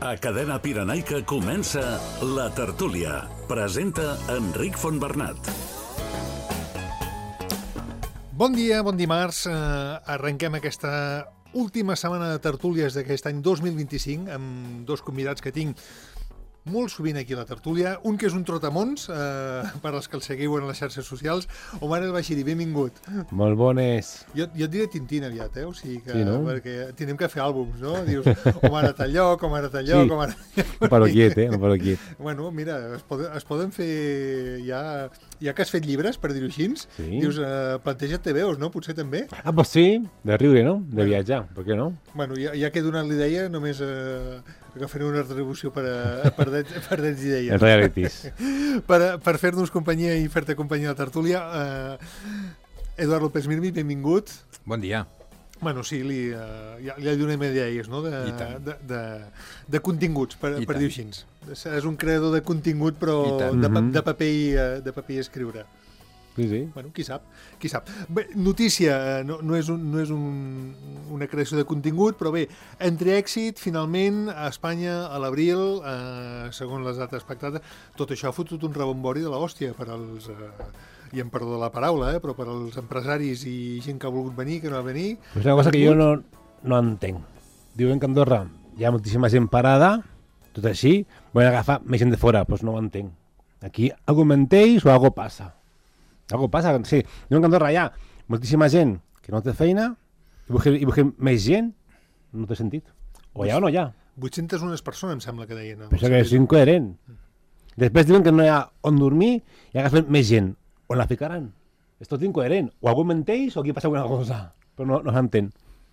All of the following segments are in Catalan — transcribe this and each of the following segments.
A Cadena Pirenaica comença La Tertúlia. Presenta Enric Fontbernat. Bon dia, bon dimarts. Arrenquem aquesta última setmana de tertúlies d'aquest any 2025 amb dos convidats que tinc molt sovint aquí a la tertúlia. Un que és un trotamons, per als que el seguiu en les xarxes socials. Omar El Bashiri, benvingut. Molt bones. Jo et diré Tintín aviat, o sigui que, sí, no? Perquè tenim que fer àlbums, no? Dius, Omar a tal lloc, Omar a tal lloc, sí. Omar a tal lloc. No paro quiet, no paro quiet. Bueno, mira, es poden fer ja que has fet llibres, per dir-ho així, sí. Dius, planteja't veus, no? Potser també. Ah, pues sí, de riure, no? De viatjar, per què no? Bueno, ja que he donat l'idea, només agafaré una retribució per drets d'ideies. Els realities. Per fer-nos companyia i fer-te companyia a la tertúlia, Eduard López Mirmi, benvingut. Bon dia. Bueno, sí, li donem idees, no? De continguts, per dir-ho així. És un creador de contingut, però de paper i escriure. Sí, sí. Bueno, qui sap. Bé, notícia, no és una creació de contingut, però bé, entre èxit, finalment, a Espanya, a l'abril, segons les dates pactades, tot això ha fotut un rebombori de l'hòstia per als, i em perdó la paraula, però per als empresaris i gent que ha volgut venir, que no va venir. És una cosa que jo no entenc. Diuen que a Andorra hi ha moltíssima gent parada, tot així, volen agafar més gent de fora, doncs no ho entenc. Aquí algú menteix o algú passa. Algo passa, sí. Diuen que a Andorra hi ha moltíssima gent que no té feina i busquem més gent, no té sentit. O hi ha o no hi ha. 801 persones, em sembla que deien. Penso que és incoherent. Després diuen que no hi ha on dormir i agafen més gent. On la ficaran? És tot incoherent. O algú menteix o aquí passa alguna cosa. Però no s'entén.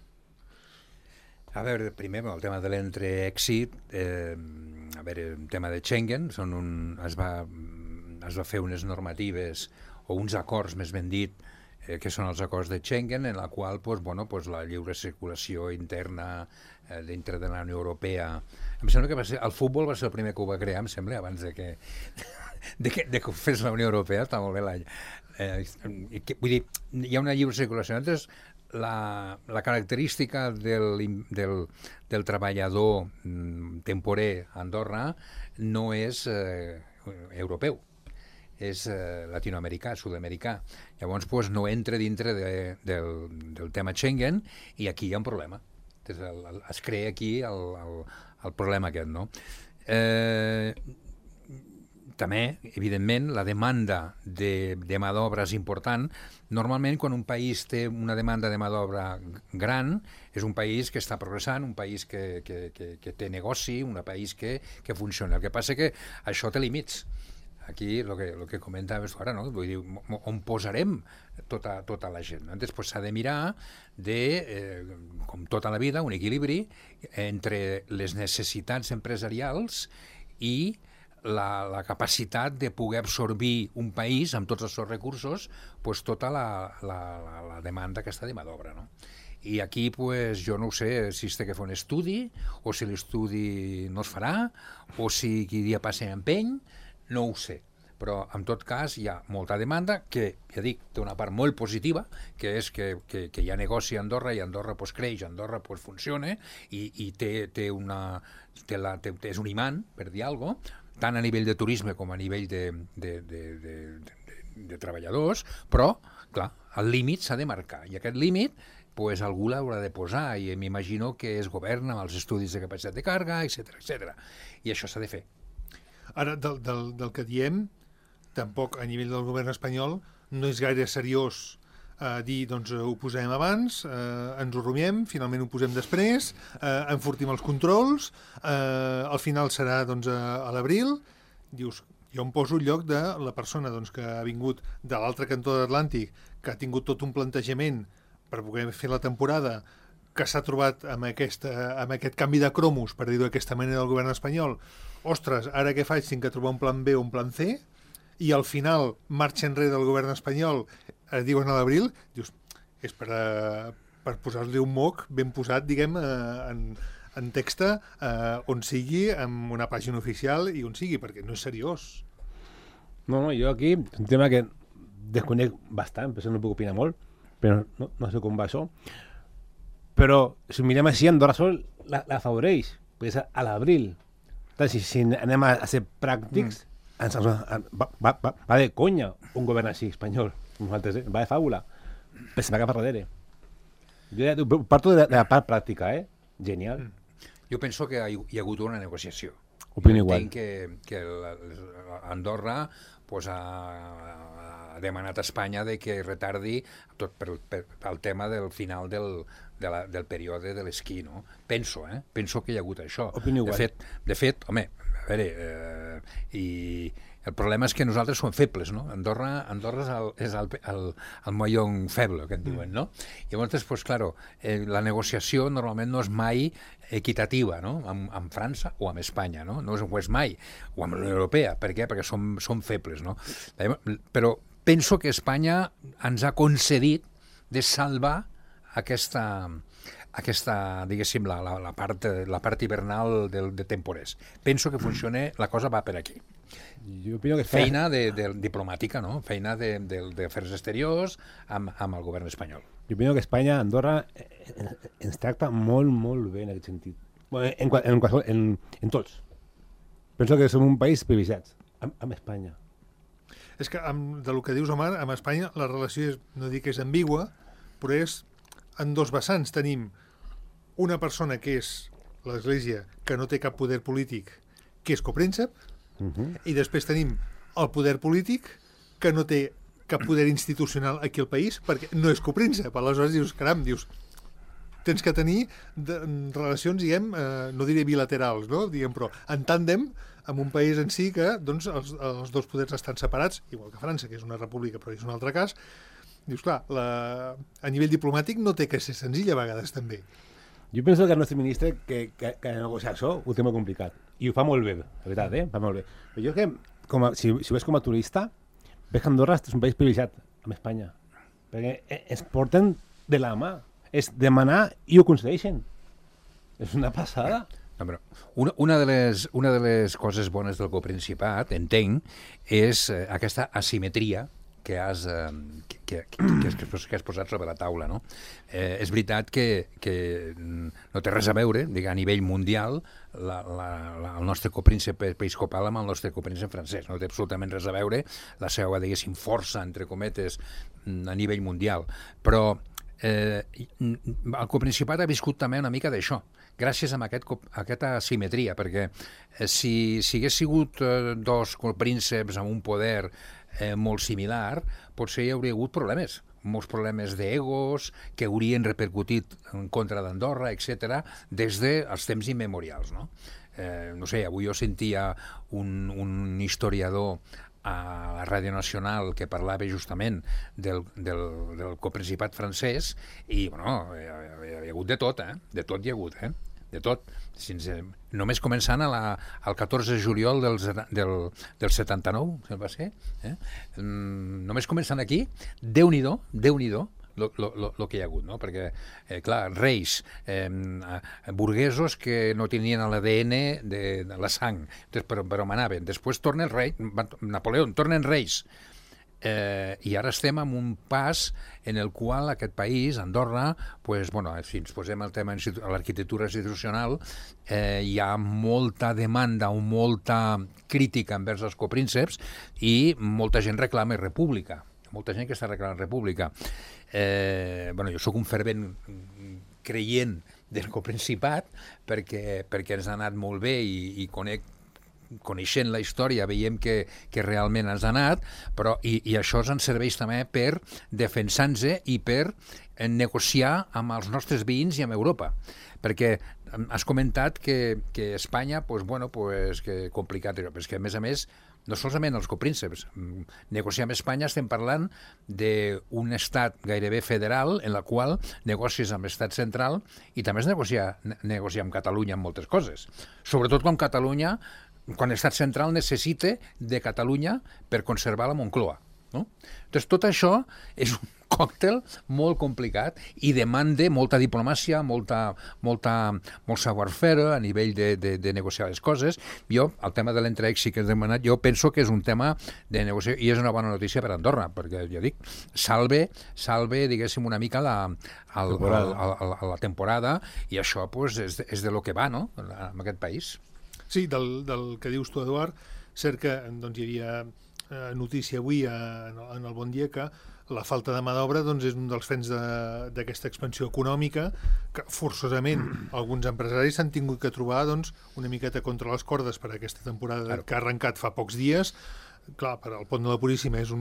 A veure, primer, el tema de l'entreèxit, a veure, el tema de Schengen, es va fer unes normatives o uns acords, més ben dit, que són els acords de Schengen, en la qual la lliure circulació interna dintre de la Unió Europea... Em sembla que el futbol va ser el primer que ho va crear, em sembla, abans de que ho fes la Unió Europea, està molt bé l'any. Vull dir, hi ha una lliure circulació. Llavors, la característica del treballador temporer a Andorra no és europeu, és latinoamericà, sud-americà. Llavors no entra dintre del tema Schengen i aquí hi ha un problema. Es crea aquí el problema aquest, no? També, evidentment, la demanda de mà d'obra és important. Normalment, quan un país té una demanda de mà d'obra gran, és un país que està progressant, un país que té negoci, un país que funciona. El que passa que això té límits. Aquí, el que comentaves ara, no? Vull dir, on posarem tota la gent? Després s'ha de mirar com tota la vida, un equilibri entre les necessitats empresarials i la capacitat de poder absorbir un país amb tots els seus recursos tota la demanda que està de mà d'obra, no? I aquí jo no ho sé si es té que fer un estudi o si l'estudi no es farà o si qui dia passa empeny, no ho sé, però en tot cas hi ha molta demanda que, ja dic, té una part molt positiva, que és que hi ha negoci a Andorra i Andorra creix, Andorra funciona i és un imant, per dir alguna cosa, tant a nivell de turisme com a nivell de treballadors, però, clar, el límit s'ha de marcar i aquest límit algú l'haurà de posar i m'imagino que es governa amb els estudis de capacitat de càrrega, etc. I això s'ha de fer. Ara, del que diem, tampoc a nivell del govern espanyol no és gaire seriós dir, doncs, ho posem abans, ens ho rumiem, finalment ho posem després, enfortim els controls, al final serà, doncs, a l'abril. Dius, jo em poso al lloc de la persona, doncs, que ha vingut de l'altre cantó de l'Atlàntic, que ha tingut tot un plantejament per poder fer la temporada, que s'ha trobat amb aquest canvi de cromos, per dir-ho d'aquesta manera, del govern espanyol. Ostres, ara què faig? Tinc que trobar un plan B o un plan C, i al final marxa enrere del govern espanyol, diuen a l'abril, dius, és per posar-li un moc ben posat, diguem, en text, on sigui, amb una pàgina oficial i on sigui, perquè no és seriós. No, jo aquí, un tema que desconec bastant, per això no puc opinar molt, però no sé com va això. Però, si mirem així, Andorra Sol l'afavoreix. Pues a l'abril. Si anem a ser pràctics, va de conya un govern així, espanyol. Nosaltres, va de fàbula. Però se m'ha cap a darrere. Jo parto de la part pràctica, Genial. Jo penso que hi ha hagut una negociació. Opino igual. Entenc que Andorra pues, ha demanat a Espanya de que retardi tot pel tema del final del període de l'esquí, no? Penso que hi ha hagut això. Opino igual. De fet, home, a veure, i el problema és que nosaltres som febles, no? Andorra és el mollon feble, que en diuen, no? Llavors, pues, claro, la negociació normalment no és mai equitativa, no? Amb França o amb Espanya, no? No ho és mai, o amb la Unió Europea. Per què? Perquè som febles, no? Però penso que Espanya ens ha concedit de salvar aquesta diguéssim, la part hivernal de temporers. Penso que la cosa va per aquí. Jo opino que feina diplomàtica, no? Feina d'afers exteriors amb el govern espanyol. Jo opino que Espanya, Andorra, ens tracta molt, molt bé en aquest sentit. En tots. Penso que som un país privilegiat amb Espanya. És que, del que dius, Omar, amb Espanya la relació no dic que és ambigua, però és en dos vessants. Tenim una persona que és l'Església, que no té cap poder polític, que és copríncep, i després tenim el poder polític, que no té cap poder institucional aquí al país, perquè no és copríncep. Aleshores dius, caram, tens que tenir relacions, diguem, no diré bilaterals, no? Diguem, però en tàndem amb un país en si que doncs, els dos poders estan separats, igual que França, que és una república, però és un altre cas. Dius, clar, a nivell diplomàtic no té que ser senzill a vegades, també. Jo penso que el nostre ministre que negociar això ho té molt complicat. I ho fa molt bé, la veritat, fa molt bé. Però jo crec que, si ho ves com a turista, ves que Andorra és un país privilegiat amb Espanya. Perquè es porten de la mà. És demanar i ho concedeixen. És una passada. No, però una de les coses bones del coprincipat, entenc, és aquesta asimetria que has posat sobre la taula, no? És veritat que no té res a veure, a nivell mundial, el nostre copríncep episcopal amb el nostre copríncep francès. No té absolutament res a veure la seva, diguéssim, força, entre cometes, a nivell mundial. Però el coprincipat ha viscut també una mica d'això, gràcies a aquesta asimetria, perquè si hagués sigut dos coprínceps amb un poder molt similar, potser hi hauria hagut problemes, molts problemes d'egos que haurien repercutit en contra d'Andorra, etc., des dels temps immemorials, no? No sé, avui jo sentia un historiador a la Ràdio Nacional que parlava justament del coprincipat francès i, bueno, hi ha hagut de tot, de tot hi ha hagut, de tot. Només començant el 14 de juliol del 79, va ser, només començant aquí, Déu-n'hi-do el que hi ha hagut, no? Perquè, clar, reis, burguesos que no tenien l'ADN de la sang, però manaven. Després torna el rei, Napoleó, tornen reis. I ara estem en un pas en el qual aquest país, Andorra, pues, bueno, si ens posem el tema de l'arquitectura institucional, hi ha molta demanda o molta crítica envers els coprínceps i molta gent reclama república. Molta gent que està reclamant república. Bueno, jo sóc un fervent creient del coprincipat perquè ens ha anat molt bé i coneixent la història veiem que realment ens ha anat, però i això ens serveix també per defensar-nos i per negociar amb els nostres veïns i amb Europa. Perquè has comentat que Espanya, pues, bueno, pues, que complicat, però és que a més, no solament els coprinceps, negociar amb Espanya estem parlant d'un estat gairebé federal en la qual negocies amb l'estat central i també es negociar amb Catalunya en moltes coses. Sobretot quan l'estat central necessita de Catalunya per conservar la Moncloa, no? Doncs tot això és un còctel molt complicat i demanda molta diplomàcia, molt savoir-faire a nivell de negociar les coses. Jo, el tema de l'entreg sí que has demanat, jo penso que és un tema de negociació i és una bona notícia per Andorra, perquè ja dic, salve diguéssim, una mica la temporada i això pues, és de lo que va, no?, en aquest país. Sí, del que dius tu, Eduard, cert que doncs, hi havia notícia avui en el Bon Dia que la falta de mà d'obra doncs, és un dels frens d'aquesta expansió econòmica que forçosament alguns empresaris s'han tingut que trobar doncs, una miqueta contra les cordes per aquesta temporada que ha arrencat fa pocs dies. Clar, per al Pont de la Puríssima és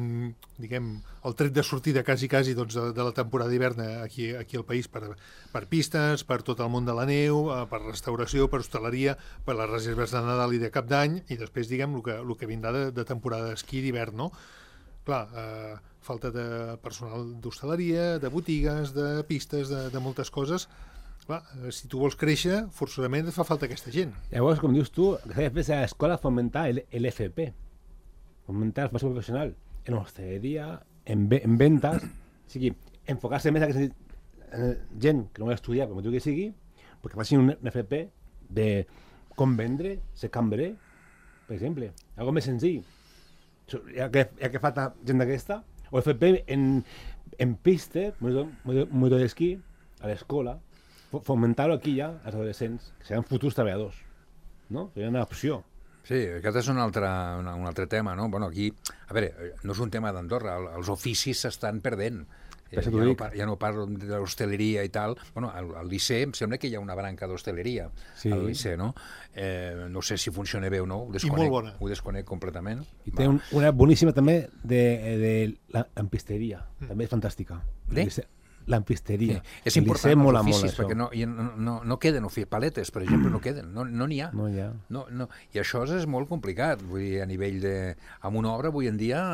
el tret de sortida quasi doncs, de la temporada d'hivern aquí al país per pistes, per tot el món de la neu, per restauració, per hostaleria, per les reserves de Nadal i de Cap d'Any, i després el que vindrà de temporada d'esquí d'hivern, no? Clar, falta de personal d'hostaleria, de botigues, de pistes, de moltes coses. Clar, si tu vols créixer, forçosament et fa falta aquesta gent. Llavors, com dius tu, el que s'ha de fer a l'escola fomentar l'FP. Fomentar el formació professional en hostaleria, en ventas, o sigui, enfocar-se més a aquesta gent que no vol estudiar, com tu que sigui, perquè facin un FP de com vendre, ser cambrer, per exemple, algo més senzill. Ja que falta gent d'aquesta, o FP en pista, monitor d'esquí, a l'escola, fomentar-ho aquí ja, als adolescents, que seran futurs treballadors, no? Seria una opció. Sí, aquest és un altre tema, no? Bueno, aquí, a veure, no és un tema d'Andorra, els oficis s'estan perdent. Ja no parlo de l'hostaleria i tal. Bueno, al Liceu em sembla que hi ha una branca d'hostaleria al Liceu, no? No sé si funciona bé o no, ho desconec completament. I té una boníssima també de l'empisteria, també és fantàstica. L'empisteria. Sí. És important els oficis, perquè no queden paletes, per exemple, no queden, no n'hi ha. No hi ha. No. I això és molt complicat, vull dir, a nivell de... Amb una obra, avui en dia,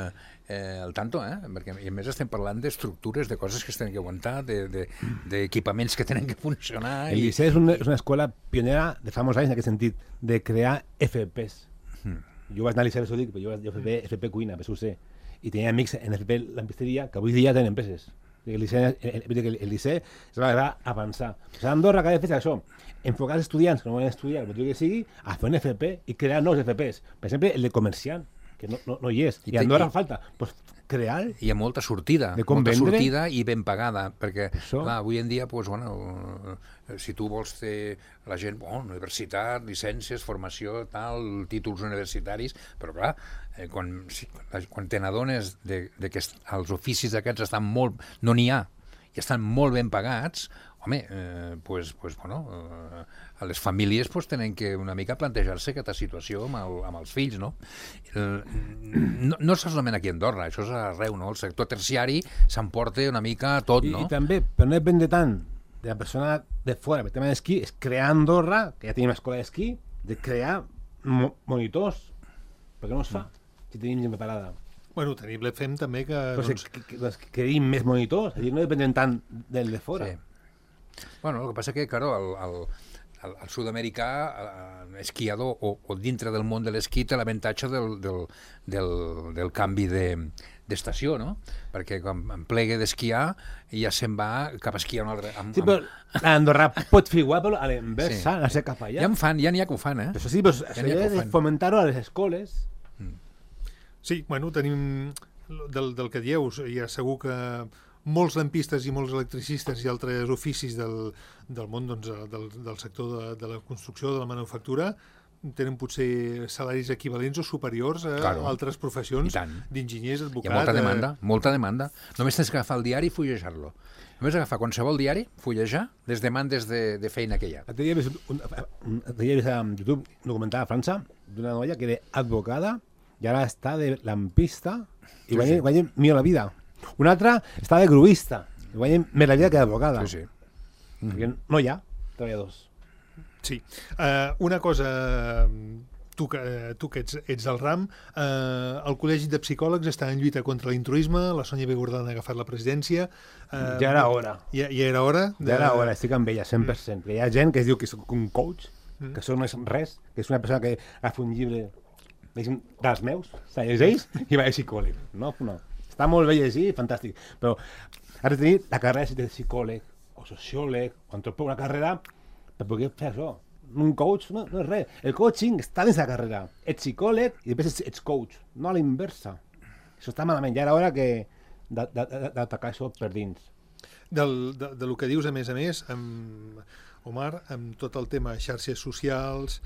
al tanto, perquè a més estem parlant d'estructures, de coses que es tenen que aguantar, d'equipaments que tenen que funcionar... El Liceu és una escola pionera de fa molts anys en aquest sentit, de crear FPs. Jo vaig anar al Liceu, això dic, però jo vaig FP Cuina, PSUC, i tenia amics en FP l'empisteria que avui dia tenen empreses. El Liceu es va avançar. A Andorra cada vegada això, enfocar els estudiants que no volen estudiar, el motiu que sigui, a fer un FP i crear nous FPs. Per exemple, el de comerciant, que no hi és. I a Andorra falta crear... Hi ha molta sortida, I ben pagada, perquè clar, avui en dia, si tu vols fer la gent, universitat, llicències, formació, tal, títols universitaris, però clar, quan te n'adones que els oficis aquests estan molt... no n'hi ha, i estan molt ben pagats, home, les famílies tenen que una mica plantejar-se aquesta situació amb els fills, no? No solament aquí a Andorra, això és arreu, no? El sector terciari s'emporta una mica tot, no? I també, però no depèn de tant de la persona de fora, el tema d'esquí, és crear a Andorra, que ja tenim escola d'esquí, de crear monitors. Per què no es fa, si tenim gent preparada? Bueno, tenim l'EFEM també que... Que creïm més monitors, no depenen tant del de fora. Sí. Bueno, el que passa que, claro, el sud-americà, esquiador o dintre del món de l'esquí té l'avantatge del canvi d'estació, no? Perquè quan em plegue d'esquiar ja se'n va cap a esquiar un altre... Sí, però l'Andorrà pot fer igual, però a l'inversa, a ser cap allà. Ja n'hi ha que ho fan, Això sí, però s'hauria de fomentar-ho a les escoles. Sí, bueno, tenim del que dieu, ja segur que molts lampistes i molts electricistes i altres oficis del món del sector de la construcció, de la manufactura, tenen potser salaris equivalents o superiors a altres professions d'enginyers, advocats... Hi ha molta demanda. Només tens que agafar el diari i fullejar-lo. Només agafar qualsevol diari, fullejar les demandes de feina que hi ha. L'altre dia he vist a YouTube un documental a França d'una noia que era advocada i ara està de lampista i guanya millor la vida. Una altra està de gruista i guanya més la vida que d'advocada. Sí. Perquè no hi ha treballadors. Sí. Una cosa, tu que ets del RAM, el Col·legi de Psicòlegs està en lluita contra l'intruisme, la Sònia Begordana ha agafat la presidència... Ja era hora. Ja era hora? Ja era hora, estic amb ella, 100%. Hi ha gent que es diu que és un coach, que això no és res, que és una persona que ha fet un llibre dels meus, se llegeix i va de psicòleg. No. està molt bé llegir, fantàstic, però has de tenir la carrera de psicòleg o sociòleg, o antropòleg, una carrera per poder fer això. Un coach no és res. El coaching està dins la carrera. Ets psicòleg i després ets coach, no a la inversa. Això està malament. Ja era hora d'atacar això per dins. Del que dius, a més, Omar, amb tot el tema xarxes socials,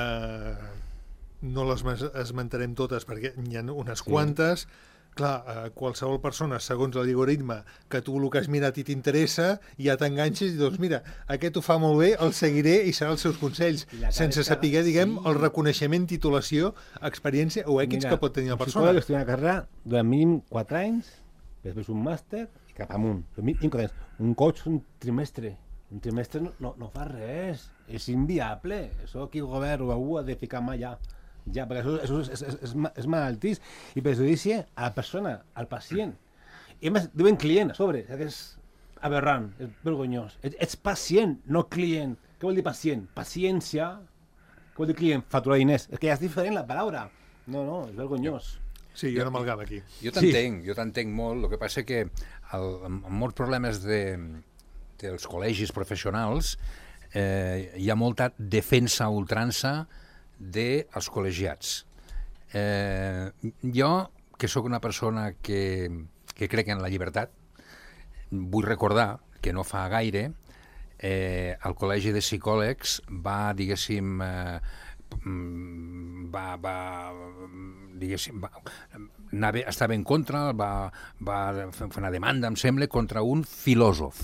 no les esmentarem totes perquè hi ha unes quantes. Clar, qualsevol persona, segons l'algoritme, que tu el que has mirat i t'interessa, ja t'enganxes i doncs mira, aquest ho fa molt bé, el seguiré i serà els seus consells, sense saber, diguem, el reconeixement, titulació, experiència o èxits que pot tenir la persona. Un psicòleg estudia una carrera durant mínim 4 anys, després un màster i cap amunt. Un coach un trimestre. Un trimestre no fa res, és inviable. Això aquí el govern o algú ha de ficar mà ja. Ja, perquè això és malaltís i perjudici a la persona, al pacient. I a més, diuen client a sobre, que és aberrant, és vergonyós. Ets pacient, no client. Què vol dir pacient? Paciència. Què vol dir client? Facturar diners. És que ja és diferent la paraula. No, és vergonyós. Sí, jo no m'algava aquí. Jo t'entenc molt. El que passa que amb molts problemes dels col·legis professionals hi ha molta defensa a ultrança dels col·legiats. Jo, que sóc una persona que crec en la llibertat, vull recordar que no fa gaire el Col·legi de Psicòlegs va, diguéssim, estava en contra, va fer una demanda, em sembla, contra un filòsof.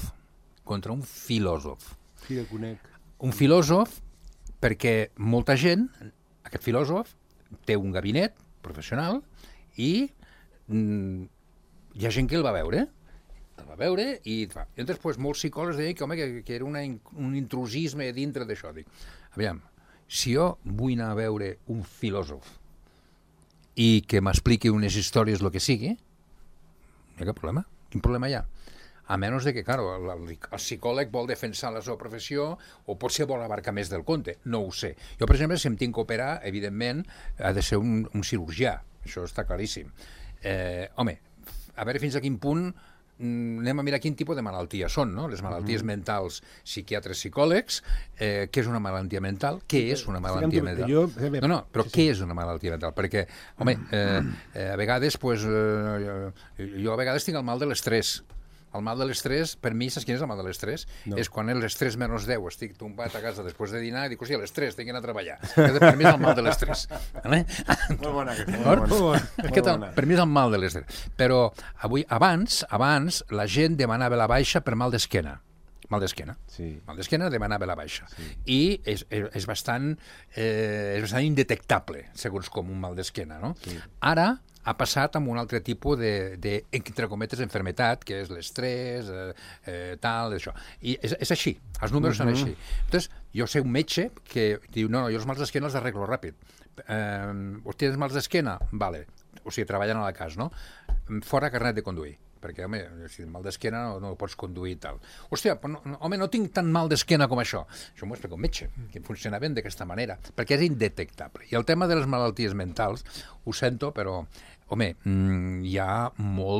Sí, el conec. Un filòsof perquè molta gent, aquest filòsof, té un gabinet professional i hi ha gent que el va veure. I després molts psicòlegs deien que era un intrusisme dintre d'això. Dic, aviam, si jo vull anar a veure un filòsof i que m'expliqui unes històries, el que sigui, no hi ha cap problema. Quin problema hi ha? A menys de que, claro, el psicòleg vol defensar la seva professió o potser vol abarcar més del compte, no ho sé. Jo, per exemple, si em tinc que operar, evidentment, ha de ser un cirurgià, això està claríssim. Home, a veure fins a quin punt anem a mirar quin tipus de malalties són, no? Les malalties mentals, psiquiatres, psicòlegs, què és una malaltia mental? Què és una malaltia mental? Però què és una malaltia mental? Perquè, home, a vegades, jo a vegades tinc el mal de l'estrès. El mal de l'estrès, per mi, saps quin és el mal de l'estrès? No. És quan l'estrès menys 10 estic tombat a casa després de dinar i dic, hòstia, l'estrès, tinc que anar a treballar. Per mi és el mal de l'estrès. Molt bona aquesta. Per mi és el mal de l'estrès. Però abans la gent demanava la baixa per mal d'esquena. Mal d'esquena. Sí. Mal d'esquena demanava la baixa. Sí. I és bastant indetectable, segons com un mal d'esquena, no? Sí. Ara ha passat amb un altre tipus de entre cometes, enfermetat, que és l'estrès, tal, això. I és així, els números són així. Entonces, jo sé un metge que diu, no, jo els mals d'esquena els arreglo ràpid. Tens mals d'esquena? Vale. O sigui, treballant a la casa, no? Fora carnet de conduir. Perquè, home, si el mal d'esquena no pots conduir i tal. Hòstia, home, no tinc tant mal d'esquena com això. Això m'ho explica un metge, que funcionaven d'aquesta manera, perquè és indetectable. I el tema de les malalties mentals, ho sento, però, home, hi ha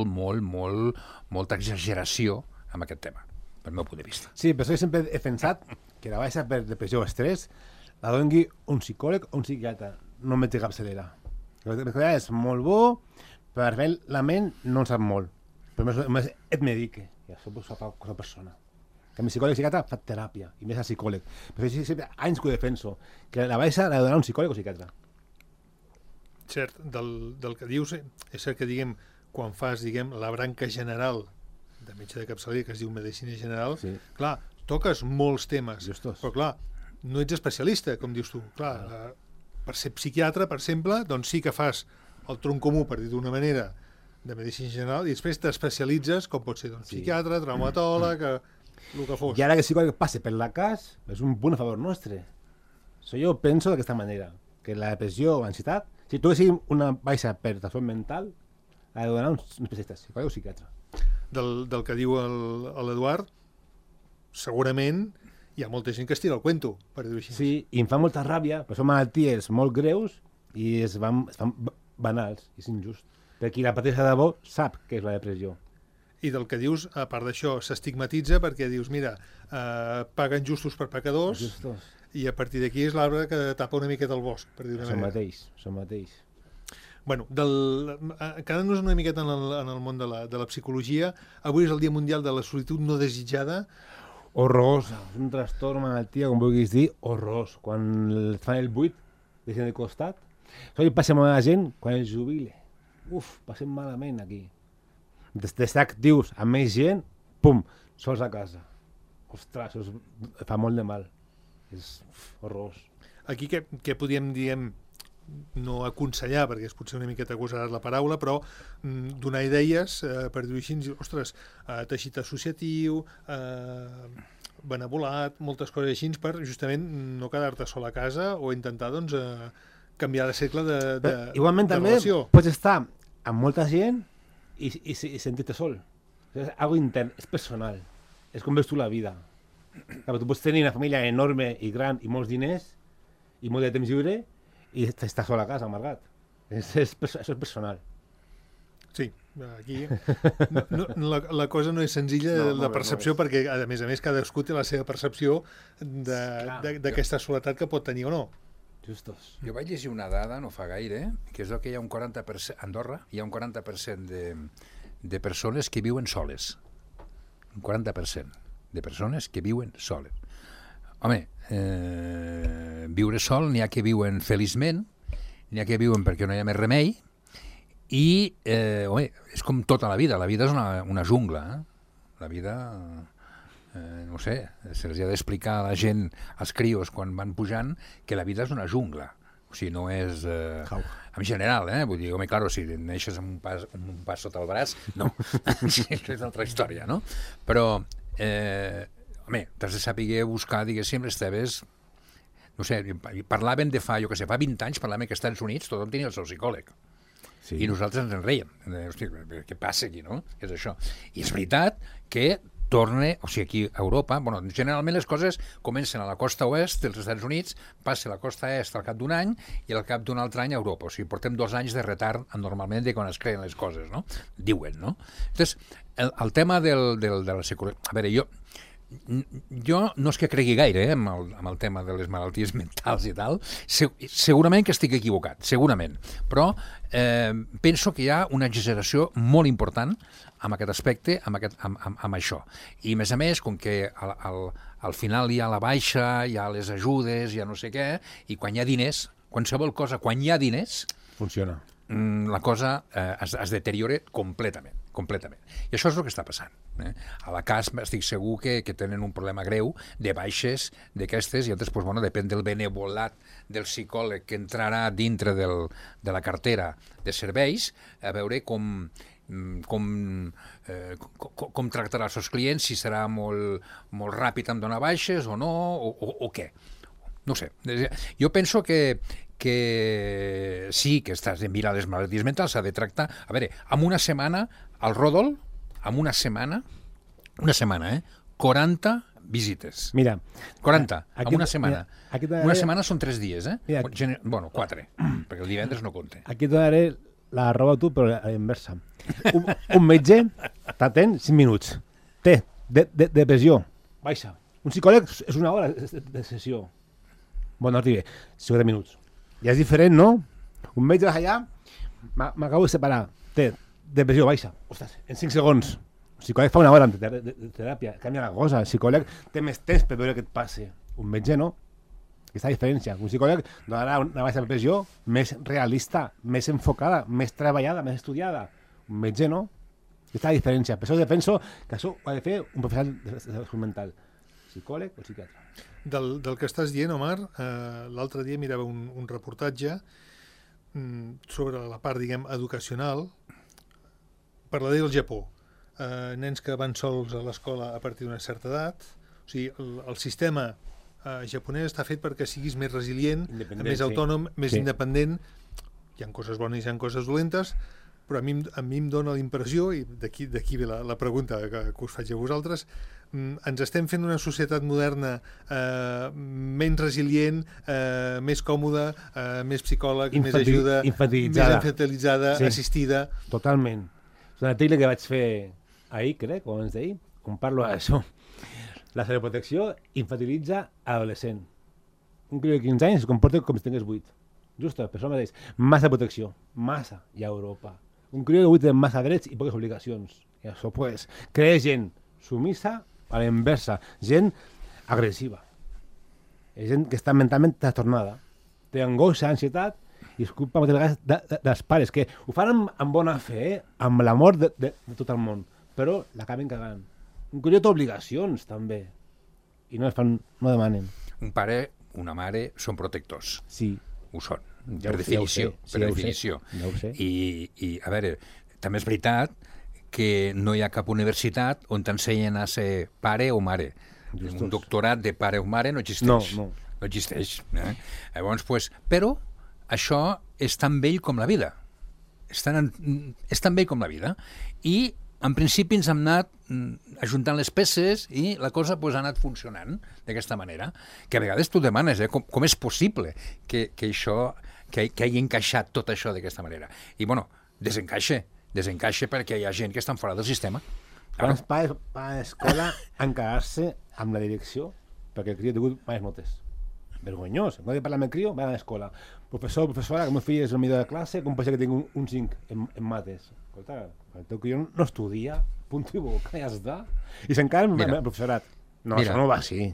molta exageració amb aquest tema, pel meu punt de vista. Sí, però jo sempre he pensat que la baixa per depressió o estrès la doni un psicòleg o un psiquiatre, no me té capçalera. Perquè és molt bo, però la ment no en sap molt. Però més et medique, i això ho sap qualsevol persona. Que el psicòleg i psiquiatre fa teràpia, i més al psicòleg. Però jo sempre anys que ho defenso, que la baixa l'ha de donar un psicòleg o psiquiatre. Cert, del que dius, és cert que, diguem, quan fas, diguem, la branca general de metge de capçalera, que es diu medicina general, sí. Clar, toques molts temes, justos. Però clar, no ets especialista, com dius tu. Clar, per ser psiquiatre, per exemple, doncs sí que fas el tronc comú, per dir d'una manera, de medicina general, i després t'especialitzes, com pot ser, doncs, psiquiatre, traumatòleg, el que fos. I ara que el psicòleg passe per la cas, és un punt a favor nostre. Jo penso d'aquesta manera, que la depressió o ansietat, si tu haguessis una baixa per trastorn mental, ha de donar un especialista, psicòleg o psiquiatre. Del que diu l'Eduard, segurament hi ha molta gent que estira el cuento, per dir-ho així. Sí, i em fa molta ràbia, però són malalties molt greus i es fan banals, i és injust. Perquè la pateix de debò sap què és la depressió. I del que dius, a part d'això, s'estigmatitza perquè dius, mira, paguen justos per pecadors, Justos. i a partir d'aquí és l'arbre que tapa una miqueta el bosc, per dir-ho d'una manera. Això mateix. Bueno, quedant-nos una miqueta en el món de la psicologia, avui és el Dia Mundial de la Solitud No Desitjada. Horrorosa, és un trastorn, malaltia, com vulguis dir, horrorós. Quan et fan el buit, deixen de costat. Això li passa a la gent quan es jubile. Passem malament aquí. D'estar actius amb més gent, pum, sols a casa. Ostres, això fa molt de mal. És horrorós. Aquí què podríem, diguem, no aconsellar, perquè és potser una miqueta agosarat la paraula, però donar idees, per dir-ho així, ostres, teixit associatiu, benevolat, moltes coses així, per justament no quedar-te sol a casa o intentar, doncs, canviar de segle de igualment també relació. pots estar amb molta gent i sentir-te sol. És algo intern, és personal. És com veus tu la vida. Clar, tu pots tenir una família enorme i gran i molts diners i molt de temps lliure i estàs sol a casa, amargat. Això és personal. Sí, aquí la cosa no és senzilla de percepció, perquè a més cadascú té la seva percepció d'aquesta soledat que pot tenir o no. Justos. Jo vaig llegir una dada no fa gaire, que és que hi ha un 40%, a Andorra hi ha un 40% de persones que viuen soles. Un 40% de persones que viuen soles. Home, viure sol n'hi ha que viuen feliçment, n'hi ha que viuen perquè no hi ha més remei, i home, és com tota la vida és una jungla. La vida, no sé, se'ls ha d'explicar a la gent, als crios, quan van pujant, que la vida és una jungla. O sigui, no és... en general, vull dir, home, claro, si neixes amb un pas sota el braç, no. És una altra història, no? Però... home, t'has de saber buscar, diguéssim, les teves... No sé, parlaven de fa 20 anys, parlaven que als Estats Units tothom tenia el seu psicòleg. Sí. I nosaltres ens en reiem. Hosti, què passa aquí, no? És això. I és veritat que torna, o sigui, aquí a Europa, bueno, generalment les coses comencen a la costa oest dels Estats Units, passa a la costa est al cap d'un any i al cap d'un altre any a Europa. O sigui, portem 2 anys de retard normalment de quan es creen les coses, no? Diuen, no? Entonces, el tema de la psicologia... A veure, jo no és que cregui gaire amb el tema de les malalties mentals i tal, segurament que estic equivocat, segurament, però penso que hi ha una exageració molt important amb aquest aspecte, amb això. I a més, com que al final hi ha la baixa, hi ha les ajudes, hi ha no sé què, i quan hi ha diners, qualsevol cosa, quan hi ha diners... Funciona. La cosa es deteriora completament. I això és el que està passant. A la CAS estic segur que tenen un problema greu de baixes d'aquestes, i després, bueno, depèn del benevolat del psicòleg que entrarà dintre de la cartera de serveis, a veure com tractarà els seus clients, si serà molt ràpid en donar baixes o no, o què. No sé. Jo penso que sí, que estàs de mirar les malalties mentals, s'ha de tractar... A veure, en una setmana, al Rodol, en una setmana, 40 visites. Mira... 40, en una setmana. Mira, una setmana són 3 dies, Mira, bueno, 4, perquè el divendres no compte. Aquí et donaré la roba tu, però a la inversa. Un metge t'atén 5 minuts. Té depressió. Baixa. Un psicòleg és 1 hora de sessió. Bueno, no t'hi ve. 50 minuts. Ja és diferent, no? Un metge allà, m'acabo de separar. Té depressió, baixa. Ostres, en 5 segons. El psicòleg fa 1 hora de teràpia. Canvia la cosa. El psicòleg té més temps per veure què et passa. Un metge, no? Aquesta diferència. Un psicòleg donarà una baixa de depressió més realista, més enfocada, més treballada, més estudiada. Un metge, no? Aquesta diferència. Per això defenso que això ho ha de fer un professional de salut mental. Psicòleg o psiquiatre. Del que estàs dient, Omar, l'altre dia mirava un reportatge sobre la part, diguem, educacional. Parlaré del Japó. Nens que van sols a l'escola a partir d'una certa edat. O sigui, el sistema japonès està fet perquè siguis més resilient, més autònom, més independent. Hi ha coses bones i hi ha coses dolentes, però a mi em dóna la impressió, i d'aquí ve la pregunta que us faig a vosaltres, ens estem fent una societat moderna menys resilient, més còmoda, més psicòleg, més ajuda, infantilitzada. més infantilitzada, sí. Assistida. Totalment. És un article que vaig fer ahir, crec, o abans d'ahir, on parlo d'això. La sobreprotecció infantilitza adolescent. Un criu de 15 anys es comporta com si tingués 8. Just, per això mateix. Massa protecció. Massa. I a Europa. Un criu de 8 té massa drets i poques obligacions. I això, pues, crea gent sumissa a la inversa. Gent agressiva. Gent que està mentalment trastornada. Té angoixa, ansietat, i es culpa moltes vegades dels pares, que ho fan amb bona fe, amb l'amor de tot el món, però l'acaben cagant. Un criu té obligacions, també. I no demanen. Un pare, una mare, són protectors. Sí. Ho són, Ja per ho sé, definició. ja ho sé. Per Sí, definició. ja ho sé. I, a veure, també és veritat que no hi ha cap universitat on t'ensenyen a ser pare o mare. Justos. Un doctorat de pare o mare no existeix. No. No existeix. Llavors, pues, però això és tan vell com la vida. És tan vell com la vida. I en principi ens hem anat ajuntant les peces i la cosa pues, ha anat funcionant d'aquesta manera, que a vegades tu demanes com és possible que això que hagi encaixat tot això d'aquesta manera. I bueno, desencaixa perquè hi ha gent que està fora del sistema. Quants pares van a l'escola a encarar-se amb la direcció perquè el criu ha tingut males notes? Vergonyós. No he de parlar amb el criu, va a l'escola. Professora, que el meu fill és el millor de classe, com pot ser que tingui un 5 en mates? Escolta, el teu criu no estudia, punt i boca, ja està. I s'encara amb el professorat. No, mira, això no va així.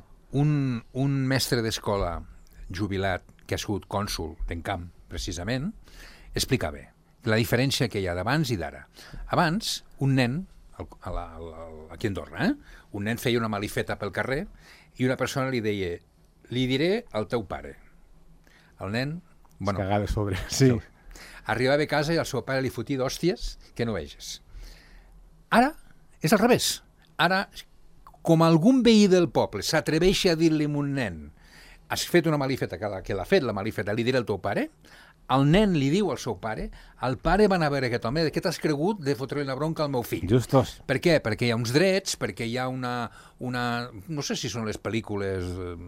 Un mestre d'escola jubilat que ha sigut cònsol d'Encamp, precisament, explicava la diferència que hi ha d'abans i d'ara. Abans, un nen, aquí a Andorra, un nen feia una malifeta pel carrer i una persona li deia: li diré al teu pare. El nen... Bueno, es cagava sobre, sí. Arribava a casa i el seu pare li fotia d'hòsties que no veges. Ara és al revés. Ara, com algun veí del poble s'atreveix a dir-li a un nen: has fet una malifeta, que l'ha fet la malifeta, li diré al teu pare, el nen li diu al seu pare, el pare va anar a veure aquest home, què t'has cregut de fotre-li una bronca al meu fill? Justos. Per què? Perquè hi ha uns drets, perquè hi ha una no sé si són les pel·lícules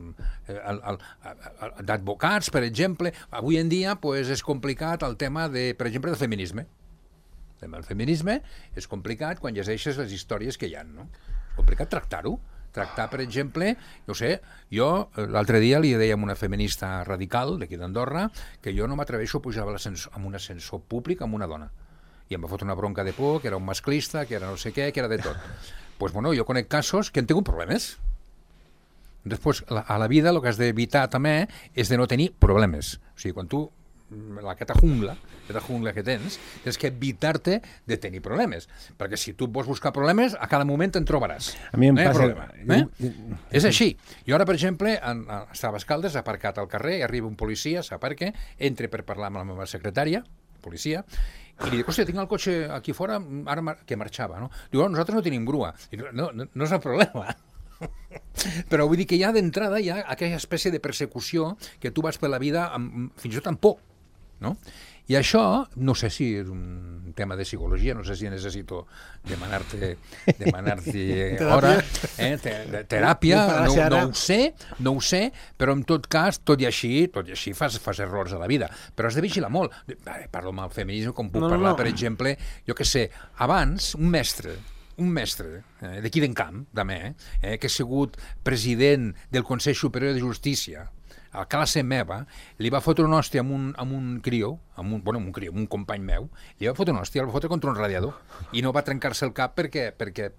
d'advocats, per exemple. Avui en dia pues, és complicat el tema, per exemple, del feminisme. El feminisme és complicat quan llegeixes les històries que hi ha, no? És complicat tractar-ho. Tractar, per exemple, jo l'altre dia li deia a una feminista radical d'aquí d'Andorra que jo no m'atreveixo a pujar en un ascensor públic amb una dona. I em va fotre una bronca de por, que era un masclista, que era no sé què, que era de tot. Pues bueno, jo conec casos que han tingut problemes. Després, a la vida el que has d'evitar també és de no tenir problemes. O sigui, quan tu aquesta jungla que tens que evitar-te de tenir problemes, perquè si tu vols buscar problemes a cada moment te'n trobaràs. A mi em passa... És així. Jo ara, per exemple, estava a Escaldes, aparcat al carrer, arriba un policia, s'aparca, entra per parlar amb la meva secretària, policia, i li dic: hòstia, tinc el cotxe aquí fora, ara que marxava, no? Diu: nosaltres no tenim grua. Dic, no és el problema. Però vull dir que ja d'entrada hi ha aquella espècie de persecució que tu vas per la vida fins i tot amb por, no? I això, no sé si és un tema de psicologia, no sé si necessito demanar-te hora, teràpia, no ho sé, però en tot cas, tot i així fas errors a la vida, però has de vigilar molt. Parlo amb el feminisme com puc parlar, per exemple, jo què sé, abans un mestre d'aquí d'Encamp, també, que ha sigut president del Consell Superior de Justícia, a classe meva, li va fotre una hòstia amb un crió, amb un company meu, li va fotre una hòstia, el va fotre contra un radiador, i no va trencar-se el cap perquè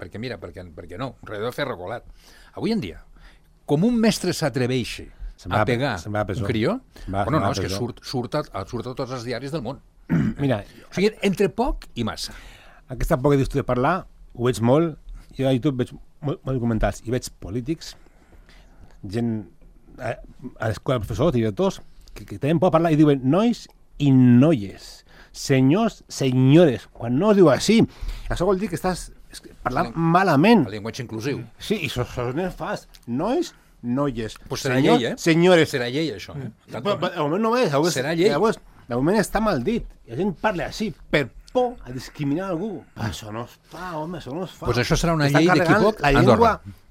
no, un radiador de ferro colat. Avui en dia, com un mestre s'atreveixi a pegar un crió, és que surt a tots els diaris del món. Mira, o sigui, entre poc i massa. Aquesta poc que dius tu de parlar, ho veig molt. Jo a YouTube veig molts documentals i veig polítics, gent a l'escola de professors i directors que tenen por a parlar i diuen nois i noies, senyors, senyores, quan no es diu així. Això vol dir que estàs parlant malament. El llenguatge inclusiu. Sí, i això no fas. Nois, noies. Pues serà llei, senyores. Serà llei, això. De moment no és. Serà llei. De moment està mal dit. I la gent parla així per por a discriminar algú. Això no es fa, home, això no es fa. Pues això serà una llei d'equívoc a Andorra.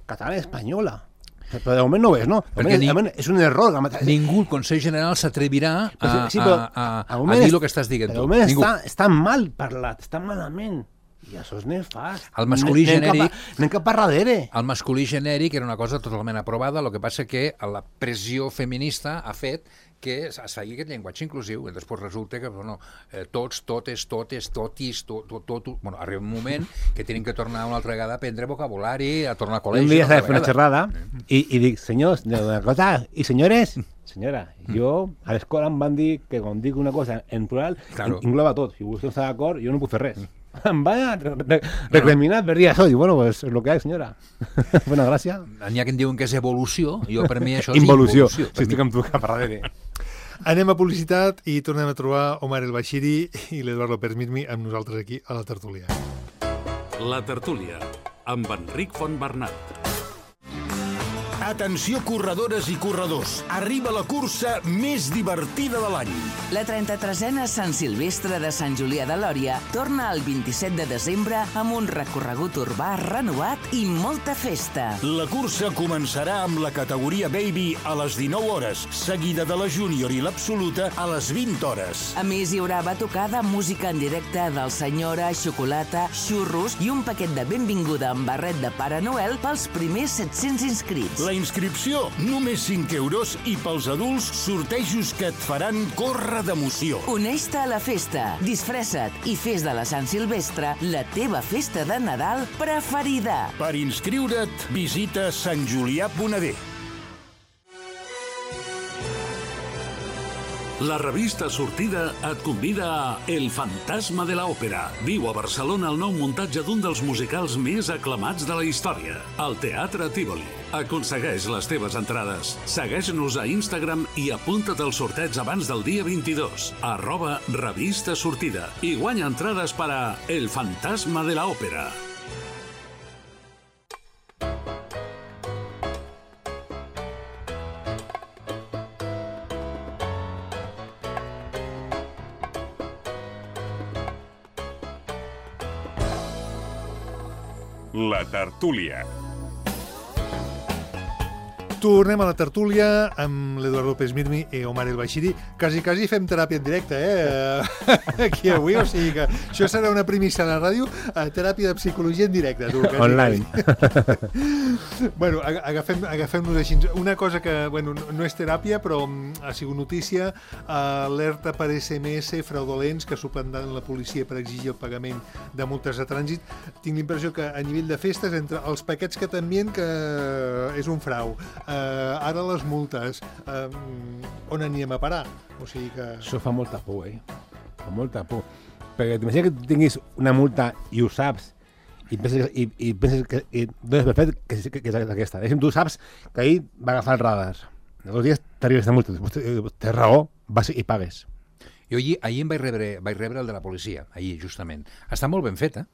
catalana espanyola. Però de moment no ho és, no? De moment és un error. Ningú, el Consell General, s'atrevirà a dir el que estàs dient tu. De moment està mal parlat, està malament. I això és nefast. El masculí genèric... Anem cap a darrere. El masculí genèric era una cosa totalment aprovada, el que passa que la pressió feminista ha fet que es faci aquest llenguatge inclusiu, i després resulta que tots, totes, totis, tot... Bueno, arriba un moment que tenen que tornar una altra vegada a aprendre vocabulari, a tornar a col·legi. Un dia s'ha de fer una xerrada i dic, senyors, una cosa, i senyores, senyora, jo a l'escola em van dir que quan dic una cosa en plural, engloba tot. Si vostè no està d'acord, jo no puc fer res. Em va recriminar per dir això. Dic, bueno, pues és el que hi ha, senyora. Bona gràcia. N'hi ha que en diuen que és evolució, jo per mi això és involució. Si estic amb tu cap a darrere. Anem a publicitat i tornem a trobar Omar El Bashiri i l'Eduard López Mirmi amb nosaltres aquí a la tertúlia. La tertúlia, amb Enric Fontbernat. Atenció, corredores i corredors. Arriba la cursa més divertida de l'any. La 33a Sant Silvestre de Sant Julià de Lòria torna el 27 de desembre amb un recorregut urbà renovat i molta festa. La cursa començarà amb la categoria Baby a les 19 hores, seguida de la Júnior i l'Absoluta a les 20 hores. A més, hi haurà batucada, música en directe del Senyora, xocolata, xurros i un paquet de benvinguda amb barret de Pare Noel pels primers 700 inscrits. La inscripció, només 5 euros, i pels adults, sortejos que et faran córrer d'emoció. Uneix-te a la festa, disfressa't i fes de la Sant Silvestre la teva festa de Nadal preferida. Per inscriure't, visita santjulià.d. La revista Sortida et convida a El fantasma de l'òpera. Viu a Barcelona el nou muntatge d'un dels musicals més aclamats de la història, el Teatre Tívoli. Aconsegueix les teves entrades. Segueix-nos a Instagram i apunta't al sorteig abans del dia 22, @revista Sortida, i guanya entrades per a El fantasma de l'òpera. La tertúlia. Tornem a la tertúlia amb l'Eduard López Mirmi i Omar El Bashiri. Quasi fem teràpia en directe, aquí avui, o sigui que això serà una primícia a la ràdio, teràpia de psicologia en directe. Tu, online. Bueno, agafem-nos així. Una cosa que, bueno, no és teràpia, però ha sigut notícia, alerta per SMS fraudulents que suplantaran la policia per exigir el pagament de multes de trànsit. Tinc l'impressió que a nivell de festes, entre els paquets que t'envien, que és un frau. Ara les multes, on anirem a parar? O sigui que... Això fa molta por, Fa molta por. Perquè t'imagina que tinguis una multa i ho saps, i penses que dones per fet que és aquesta. Tu saps que ahir va agafar el radar. En 2 dies t'arriba aquesta multa. Tens raó, vas i pagues. Jo ahir em vaig rebre el de la policia, ahir, justament. Està molt ben fet,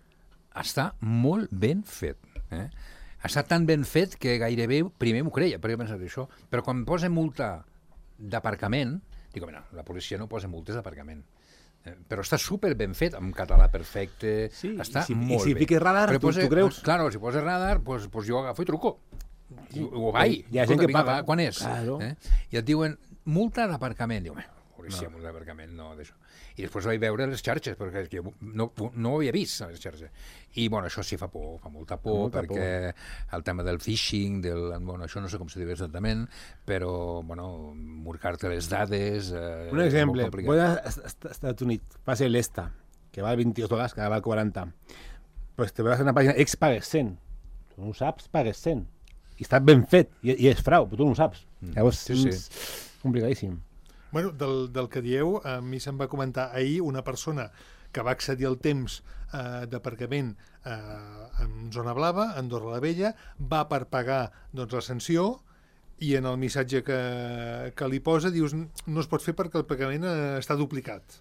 Està molt ben fet, Està tan ben fet que gairebé primer m'ho creia, perquè he pensat això. Però quan em posa multa d'aparcament, dic, mira, la policia no posa multes d'aparcament. Però està super ben fet, en català perfecte, està molt bé. I si fiques radar, tu creus? Claro, si poses radar, pues jo agafo i truco. O vaig. Hi ha gent que paga. Quan és? Claro. I et diuen, multa d'aparcament. Diu, policia, multa d'aparcament, no, d'això. I després vaig veure les xarxes, perquè no ho havia vist, les xarxes. I, bueno, això sí fa por, fa molta por, perquè el tema del phishing, bueno, això no sé com se diu exactament, però, bueno, marcar-te les dades... Un exemple, voy a Estats Units, passa l'ESTA, que val $22, que val 40. Pues te vas a una pàgina X, pagues 100. Tu no ho saps, pagues 100. I està ben fet, i és frau, però tu no ho saps. Llavors, és complicadíssim. Bueno, del que dieu, a mi se'm va comentar ahir una persona que va accedir al temps d'aparcament en zona blava, a Andorra la Vella, va per pagar la sanció i en el missatge que li posa dius no es pot fer perquè el pagament està duplicat.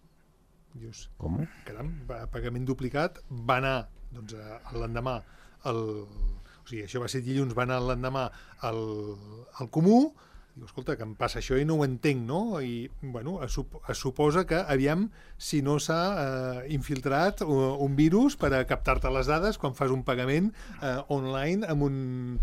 Dius, com? Caram, pagament duplicat, va anar l'endemà, o sigui, això va ser dilluns, va anar l'endemà al Comú. Diu, escolta, que em passa això i no ho entenc, no? I, bueno, es suposa que, aviam, si no s'ha infiltrat un virus per a captar-te les dades quan fas un pagament online amb un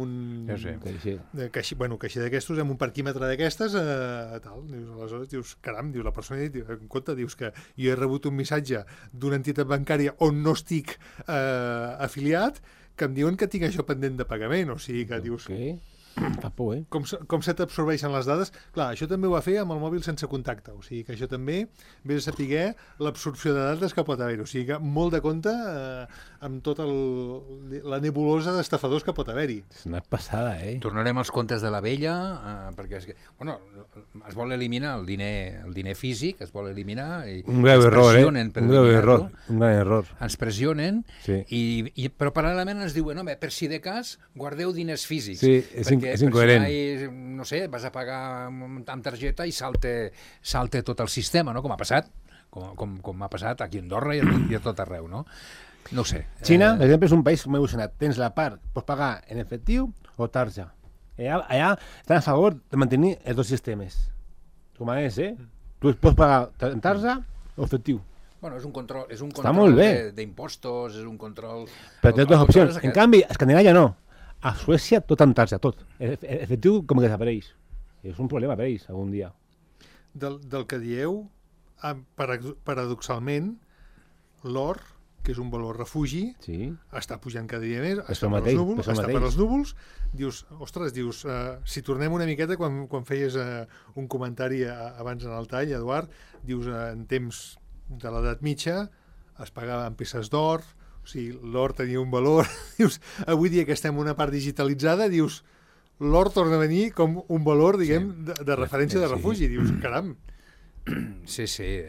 caixer d'aquestos, amb un parquímetre d'aquestes, tal. Dius, aleshores, dius, caram, dius, la persona, en compte, dius que jo he rebut un missatge d'una entitat bancària on no estic afiliat, que em diuen que tinc això pendent de pagament, o sigui que dius... Fa por, Com se t'absorbeixen les dades? Clar, això també ho va fer amb el mòbil sense contacte, o sigui que això també ve a saber l'absorció de dades que pot haver-hi, o sigui que molt de compte amb tota la nebulosa d'estafadors que pot haver-hi. És una passada, Tornarem als contes de la vella, perquè es vol eliminar el diner físic, es vol eliminar... Un greu error, un gran error. Ens pressionen, però paral·lelament ens diuen, home, per si de cas, guardeu diners físics. Sí, és incoherent. No sé, vas a pagar amb targeta i salte tot el sistema, no? Com ha passat, com ha passat aquí a Andorra i a tot arreu, no? No ho sé. Xina, per exemple, és un país molt evolucionat. Tens la part, pots pagar en efectiu o tarja. Allà estan a favor de mantenir els dos sistemes. Com és, Tu pots pagar en tarja o efectiu. Bueno, és un control d'impostos, és un control... Però té dues opcions. En canvi, a Escandinàvia no. A Suècia tot en tarja, tot. Efectiu com que desapareix. És un problema per ells, algun dia. Del que dieu, paradoxalment, l'or, que és un valor refugi, està pujant cada dia més, està per els núvols. Dius, ostres, si tornem una miqueta, quan feies un comentari abans en el tall, Eduard, dius, en temps de l'edat mitja es pagaven peces d'or, o sigui, l'or tenia un valor. Dius, avui dia que estem en una part digitalitzada, dius, l'or torna a venir com un valor, diguem, de referència de refugi. Dius, caram. Sí,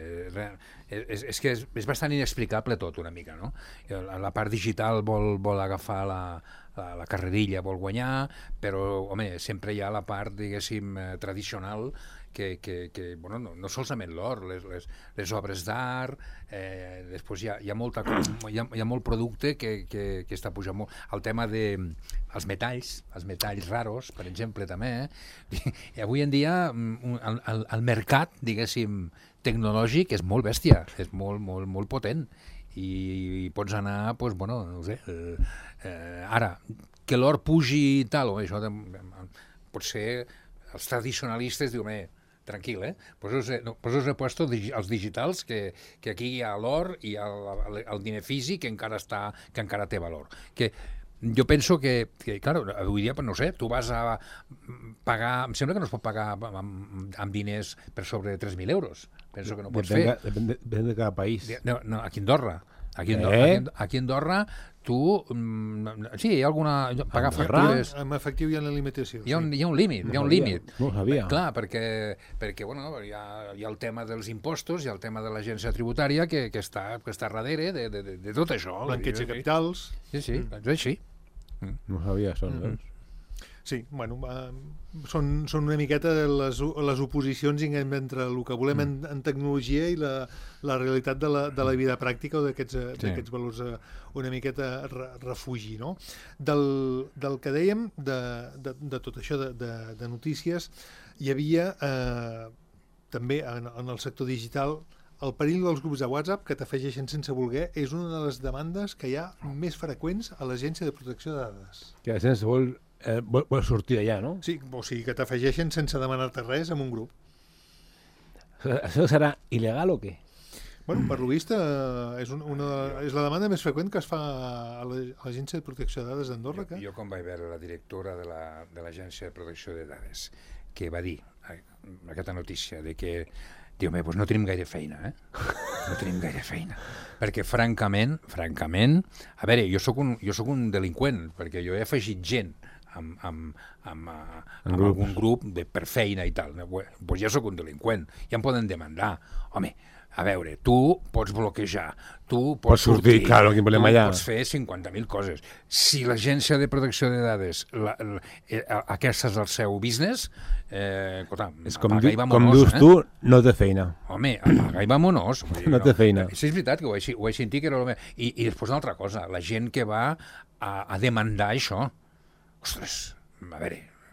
és que és bastant inexplicable tot una mica, no? La part digital vol agafar la carrerilla, vol guanyar, però, home, sempre hi ha la part, diguéssim, tradicional que bueno, no solament l'or, les obres d'art, després hi ha molt producte que està pujant molt. El tema dels metalls raros, per exemple, també. I avui en dia el mercat, diguéssim, tecnològic és molt bèstia, és molt potent. I pots anar, doncs, bueno, no ho sé, ara, que l'or pugi i tal, això potser els tradicionalistes diuen, tranquil, pues us he puesto els digitals, que aquí hi ha l'or i el diner físic que encara té valor. Que jo penso que clar, avui dia, no sé, tu vas a pagar, em sembla que no es pot pagar amb diners per sobre de 3.000 euros. Penso que no pots fer. Depèn de cada país. No, aquí a Andorra. Aquí a Andorra, tu... Sí, hi ha alguna... Pagar factures... Amb efectiu hi ha la limitació. Hi ha un límit, hi ha un límit. No ho sabia. Clar, perquè bueno, hi ha el tema dels impostos, hi ha el tema de l'agència tributària que està darrere de tot això. Blanqueig de capitals. Sí, és així. No ho sabia, això, veus? Sí, bueno, són una miqueta les oposicions entre el que volem en tecnologia i la realitat de la vida pràctica o d'aquests valors una miqueta refugi, no? Del que dèiem, de tot això de notícies, hi havia també en el sector digital el perill dels grups de WhatsApp que t'afegeixen sense voler és una de les demandes que hi ha més freqüents a l'Agència de Protecció de Dades. Que la gent vol sortir d'allà, no? Sí, o sigui que t'afegeixen sense demanar-te res en un grup. Això serà il·legal o què? Bueno, per lo vist és la demanda més freqüent que es fa a l'Agència de Protecció de Dades d'Andorra. Jo quan vaig veure la directora de l'Agència de Protecció de Dades que va dir aquesta notícia de que diu-me, doncs no tenim gaire feina, no tenim gaire feina. Perquè, francament, a veure, jo soc un delinqüent, perquè jo he afegit gent amb algun grup per feina i tal. Doncs ja sóc un delinqüent, ja em poden demandar. Home, a veure, tu pots bloquejar, tu pots sortir, claro, tu pots fer 50.000 coses. Si l'Agència de Protecció de Dades, aquest és el seu business, és com dius tu, no té feina. Home, apaga i vamonos. No té feina. Sí, és veritat que ho he sentit, i després una altra cosa, la gent que va a demandar això, ostres, a veure,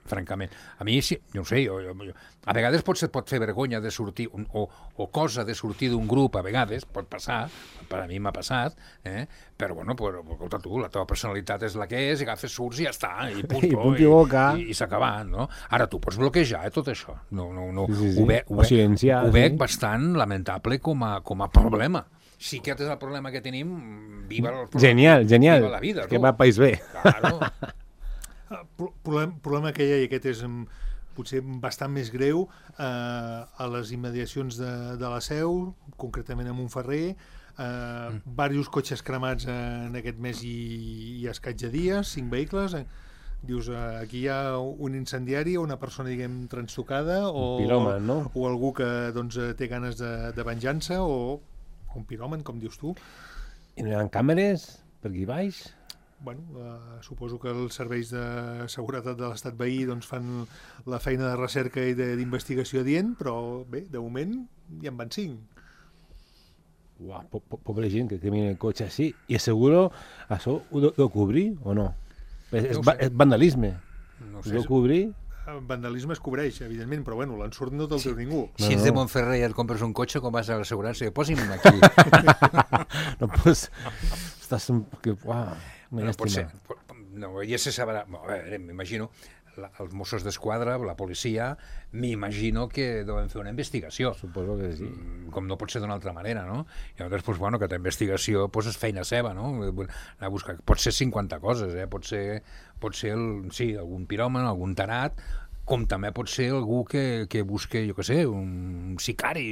francament. A mi, sí, no ho sé, a vegades pot fer vergonya de sortir, o cosa de sortir d'un grup, a vegades, pot passar, per a mi m'ha passat, però, bueno, escolta tu, la teva personalitat és la que és, i agafes, surts i ja està, i punt i boca. I s'ha acabat, no? Ara, tu pots bloquejar, tot això. No. Sí. Ho veig bastant lamentable com a problema. Si aquest és el problema que tenim, viva el problema. Genial. Viva la vida, que va al País B. Claro. Problema que hi ha, i aquest és potser bastant més greu, a les immediacions de la Seu, concretament a Montferrer, diversos cotxes cremats en aquest mes i escaig de dies, 5 vehicles. Dius, aquí hi ha un incendiari o una persona, diguem, transtocada, o piròman, no? O algú que doncs, té ganes de venjança, o un piròman, com dius tu. I no hi ha càmeres per aquí baix? Bueno, suposo que els serveis de seguretat de l'estat veí doncs, fan la feina de recerca i d'investigació adient, però bé, de moment ja en van 5. Uau, pobra gent que camina el cotxe així. I asseguro, això ho de cobrir o no? És vandalisme. No ho de cobrir? Vandalisme es cobreix, evidentment, però bueno, l'ensurt no te'l diu ningú. Si ets de Montferrer i et compres un cotxe, com vas a l'assegurança? Posi'm aquí. No, pues... Estàs... Uau... No, ja se sabrà. A veure, m'imagino, els Mossos d'Esquadra, la policia, m'imagino que deuen fer una investigació. Suposo que sí. Com no pot ser d'una altra manera, no? I llavors, pues, bueno, aquesta investigació pues, és feina seva, no? Anar a buscar. Pot ser 50 coses, pot ser algun piròman, algun tarat, com també pot ser algú que busque, jo què sé, un sicari,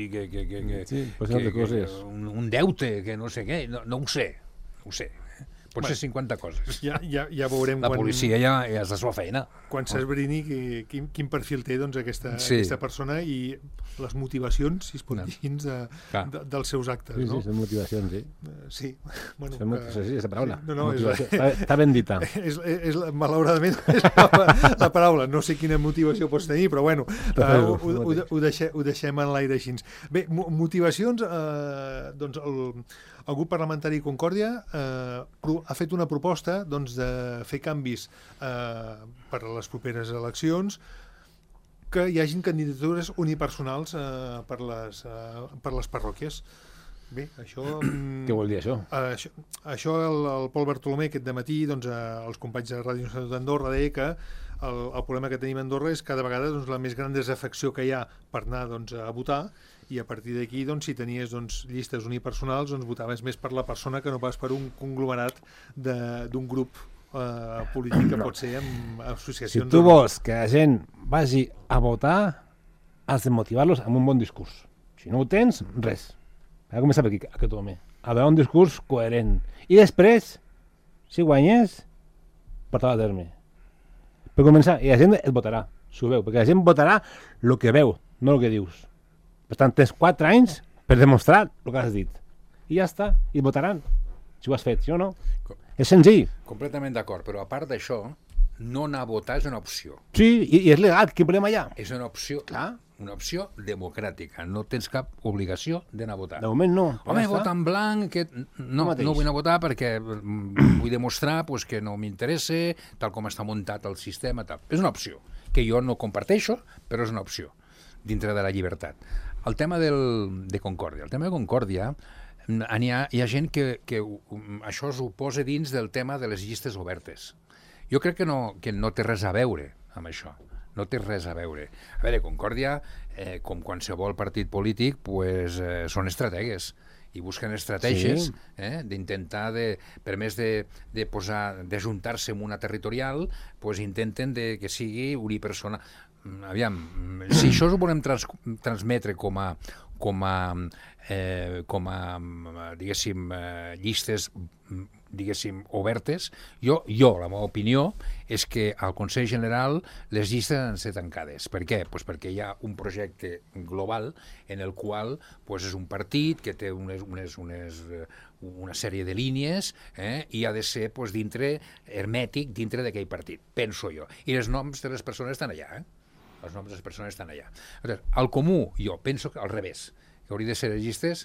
un deute, que no sé què, no ho sé. Pot ser 50 coses. Ja veurem la policia ja és la seva feina. Quan s'esbrini quin perfil té doncs, aquesta persona i les motivacions, si es pot dir així, dels seus actes. Sí, són motivacions, sí. Sí, bueno... Sí, és la paraula. No, està ben dita. Malauradament és la paraula. No sé quina motivació pots tenir, però bueno, ho deixem en l'aire així. Bé, motivacions, doncs el grup parlamentari Concòrdia ha fet una proposta doncs, de fer canvis per a les properes eleccions, que hi hagin candidatures unipersonals per les parròquies. Bé, això... Què vol dir això? Això el Pol Bartolomé aquest dematí, doncs, els companys de Ràdio Nacional d'Andorra, deia que el problema que tenim a Andorra és cada vegada doncs, la més gran desafecció que hi ha per anar doncs, a votar, i a partir d'aquí, doncs, si tenies llistes unipersonals, doncs, votaves més per la persona que no pas per un conglomerat d'un grup polític que pot ser amb associacions... Si tu vols que la gent vagi a votar, has de motivar-los amb un bon discurs. Si no ho tens, res. Ha de començar per aquí, aquest home. Ha de donar un discurs coherent. I després, si guanyes, portar a terme. Per començar, i la gent et votarà, si ho veu, perquè la gent votarà el que veu, no el que dius. Per tant, tens 4 anys per demostrar el que has dit. I ja està, i et votaran. Si ho has fet, sí o no? És senzill. Completament d'acord, però a part d'això, no anar a votar és una opció. Sí, i és legal, quin problema hi ha? És una opció, clar, una opció democràtica. No tens cap obligació d'anar a votar. De moment no. Home, vota en blanc, que... no vull anar a votar perquè vull demostrar que no m'interessa, tal com està muntat el sistema. Tal. És una opció, que jo no comparteixo, però és una opció, dintre de la llibertat. El tema de Concòrdia. El tema de Concòrdia, hi ha gent que això s'ho posa dins del tema de les llistes obertes. Jo crec que no té res a veure amb això. No té res a veure. A veure, Concòrdia, com qualsevol partit polític, són estrategues i busquen estratègies d'intentar, per més d'ajuntar-se amb una territorial, intenten que sigui unipersonal. Aviam, si això ho volem transmetre com a diguéssim, llistes diguéssim, obertes, la meva opinió és que al Consell General les llistes han de ser tancades. Per què? Perquè hi ha un projecte global en el qual és un partit que té una sèrie de línies i ha de ser hermètic dintre d'aquell partit, penso jo. I els noms de les persones estan allà, Els noms de les persones estan allà. Al comú, jo penso que al revés, que hauria de ser les llistes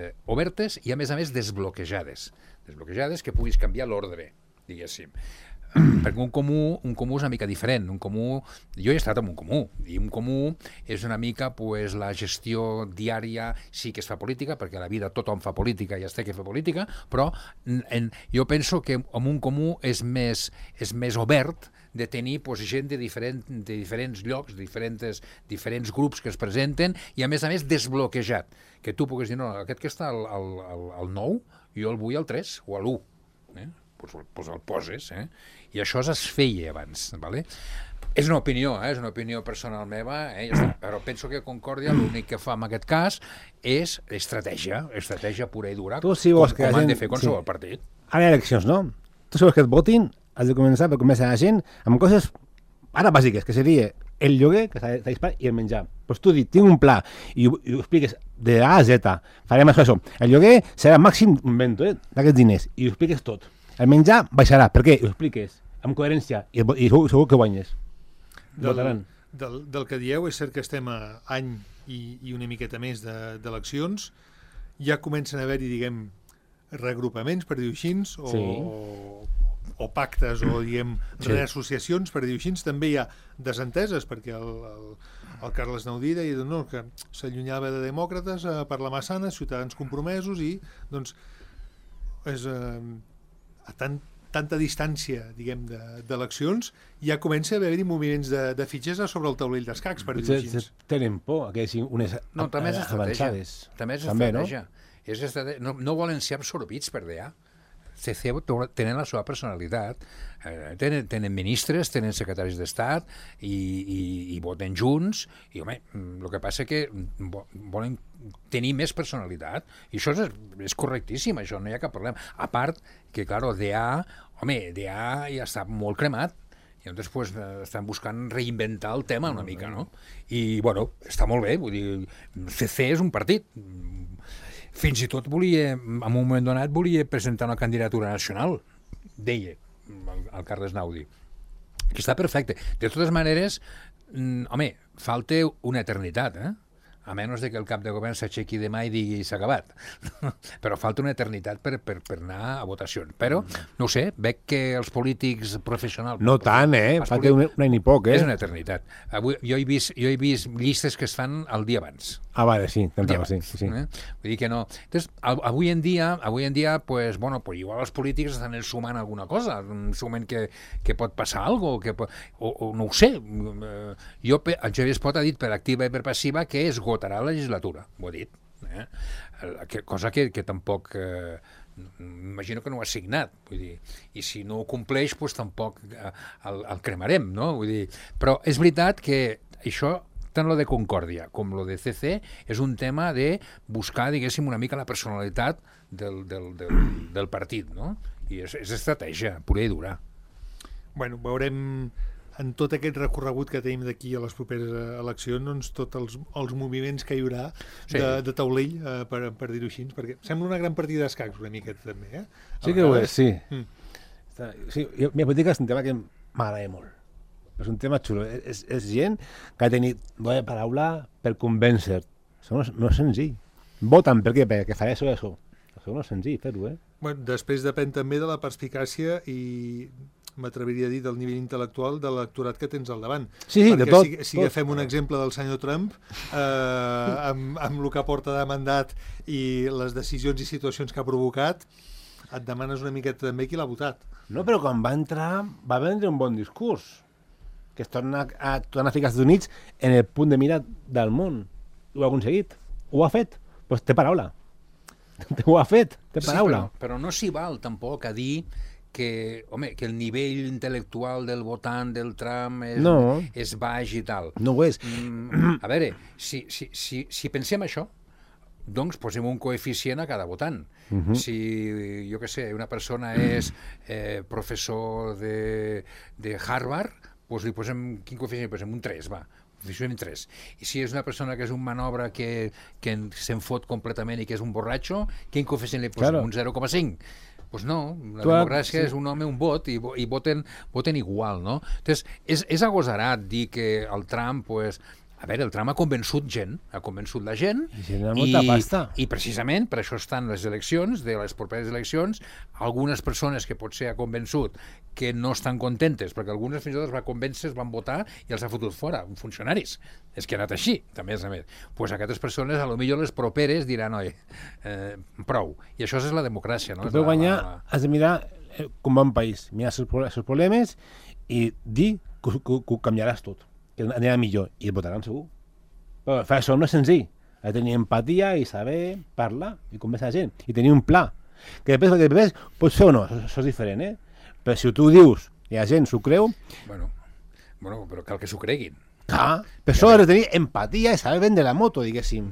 obertes i, a més, desbloquejades. Desbloquejades, que puguis canviar l'ordre, diguéssim. perquè un comú és una mica diferent. Un comú, jo he estat en un comú, i un comú és una mica pues, la gestió diària, sí que es fa política, perquè a la vida tothom fa política i es té que fer política, però jo penso que en un comú és més obert de tenir pues, gent de diferents llocs, diferents grups que es presenten, i a més desbloquejat, que tu puguis dir, no, aquest que està al 9, jo el vull al 3 o a l'1, pues el poses, i això es feia abans, ¿vale? És una opinió, és una opinió personal meva, ja està. Però penso que Concòrdia l'únic que fa en aquest cas és estratègia pura i dura, com han de fer qualsevol partit. Ara hi ha eleccions, no? Tu si vols que et votin, has de començar per convèncer la gent amb coses ara bàsiques, que seria el lloguer, que s'ha de disparar, i el menjar. Doncs tu dius, tinc un pla, i ho expliques de A a Z, farem això. El lloguer serà màxim un vento, d'aquests diners, i ho expliques tot. El menjar baixarà, per què? Ho expliques amb coherència, i segur que guanyes. Del que dieu, és cert que estem a any i una miqueta més d'eleccions, ja comencen a haver-hi, diguem, reagrupaments, per dir-ho així, o pactes, o diguem, reassociacions, per dir-ho així. També hi ha desenteses, perquè el Carles Naudí deia no, que s'allunyava de demòcrates per la Massana, ciutadans compromesos, i doncs és a tanta distància, diguem, d'eleccions, ja comença a haver-hi moviments de fitxers sobre el taulell d'escacs, per dir-ho així. Tenen por que hi hagi unes avançades. També és estratègia. No volen ser absorbits per DA. CC tenen la seva personalitat, tenen ministres, tenen secretaris d'Estat i voten junts, i home, el que passa que volen tenir més personalitat, i això és correctíssim, això no hi ha cap problema. A part que, clar, DA ja està molt cremat, i llavors pues, estan buscant reinventar el tema una mica, no? I, bueno, està molt bé, vull dir, CC és un partit. Fins i tot en un moment donat volia presentar una candidatura nacional, deia el Carles Naudi, que està perfecte. De totes maneres, home, falta una eternitat, a menys que el cap de govern s'aixequi demà i digui s'ha acabat. Però falta una eternitat per anar a votacions. Però, no sé, veig que els polítics professionals... No tant, falta un any i poc, És una eternitat. Jo he vist llistes que es fan el dia abans. Ah, vale, sí. Sí. Vull dir que no... Entonces, avui en dia, pues, bueno, pues igual els polítics estan sumant alguna cosa, sumen que pot passar alguna cosa, o no ho sé. El Xavier Espot ha dit per activa i per passiva que esgotarà la legislatura, ho ha dit. Cosa que tampoc... Imagino que no ho ha signat, vull dir, i si no ho compleix, pues, tampoc el cremarem, no? Vull dir, però és veritat que això, tant lo de Concòrdia com lo de CC, és un tema de buscar, diguéssim, una mica la personalitat del partit, no? I és estratègia pura i dura. Bueno, veurem en tot aquest recorregut que tenim d'aquí a les properes eleccions, doncs, tots els moviments que hi haurà de taulell, per dir-ho així, perquè sembla una gran partida d'escacs una miqueta també, Sí que ho és, sí. Sí, la política és un tema que m'agrada molt. És un tema xulo. És gent que ha de tenir bona paraula per convèncer. Això no és senzill. Voten per què? Perquè faré això i això. Això no és senzill fer-ho, Bueno, després depèn també de la perspicàcia i m'atreviria a dir del nivell intel·lectual de l'electorat que tens al davant. Sí, de tot. Si agafem un exemple del senyor Trump, amb el que porta de mandat i les decisions i situacions que ha provocat, et demanes una miqueta també qui l'ha votat. No, però quan va entrar va vendre un bon discurs, que es torna a ficar als Estats Units en el punt de mira del món. Ho ha aconseguit. Ho ha fet. Doncs té paraula. Ho ha fet. Té paraula. Sí, però no s'hi val tampoc a dir que el nivell intel·lectual del votant del Trump és baix i tal. No ho és. A veure, si pensem això, doncs posem un coeficient a cada votant. Si, jo què sé, una persona és professor de Harvard, doncs li posem, quin coeficient li posem? Un 3, va. Coeficient 3. I si és una persona que és un manobra que se'n fot completament i que és un borratxo, quin coeficient li posem? Un 0,5. Doncs no, la democràcia és un home, un vot, i voten igual, no? Entonces, és agosarat dir que el Trump, pues, A veure, el tram ha convençut gent, ha convençut la gent, I genera molta pasta. I precisament per això estan les eleccions, de les properes eleccions, algunes persones que potser ha convençut que no estan contentes, perquè algunes fins i tot es van convèncer, es van votar i els ha fotut fora, funcionaris. És que ha anat així, també a més. Pues aquestes persones, a lo millor les properes, diran, oi, prou. I això és la democràcia, no? Per guanyar has de mirar com va un país, mirar els seus problemes i dir que ho canviaràs tot, que anirà millor, i et votaran segur. Però fer això no és senzill. Ha de tenir empatia i saber parlar i convèncer la gent, i tenir un pla. Que després pots fer o no, això és diferent, Però si tu dius i la gent s'ho creu... Bueno, però cal que s'ho creguin. Per això has de tenir empatia i saber vendre la moto, diguéssim.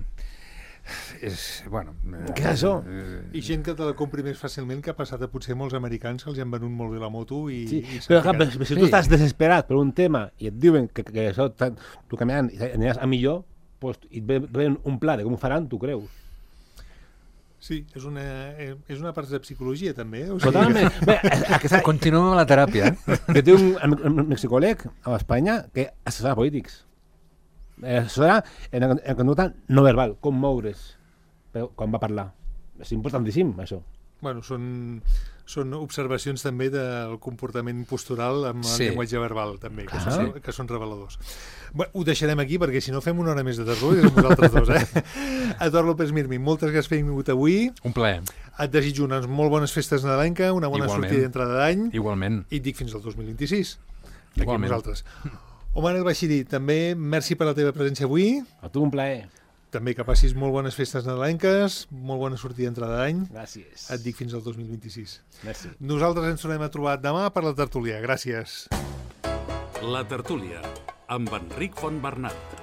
Què és això? I gent que te la compri més fàcilment, que ha passat a potser molts americans que els han venut molt bé la moto i... Sí, i però si tu estàs desesperat per un tema i et diuen que això tu caminant i aniràs a millor, pues, i et ven un pla de com ho faran, tu creus. Sí, és una part de psicologia, també. Totalment. Continuem amb la teràpia. Que té un mexicolec a Espanya que assessora polítics. Assessora en conducta no verbal, com moure's quan va parlar. És importantíssim, això. Bueno, són observacions també del comportament postural amb el llenguatge verbal, també, que són reveladors. Bé, ho deixarem aquí, perquè si no fem una hora més de tertúlia amb vosaltres dos, Eduard López Mirmi, moltes gràcies per haver vingut avui. Un plaer. Et desitjo unes molt bones festes nadalenca, una bona sortida d'entrada d'any. Igualment. I et dic fins al 2026. Aquí Igualment. amb vosaltres. Omar El Bashiri, també merci per la teva presència avui. A tu un plaer. També que passis molt bones festes nadalenques, molt bona sortida d'entrada d'any. Gràcies. Et dic fins al 2026. Merci. Nosaltres ens tornem a trobar demà per la tertúlia. Gràcies. La tertúlia, amb Enric Fontbernat.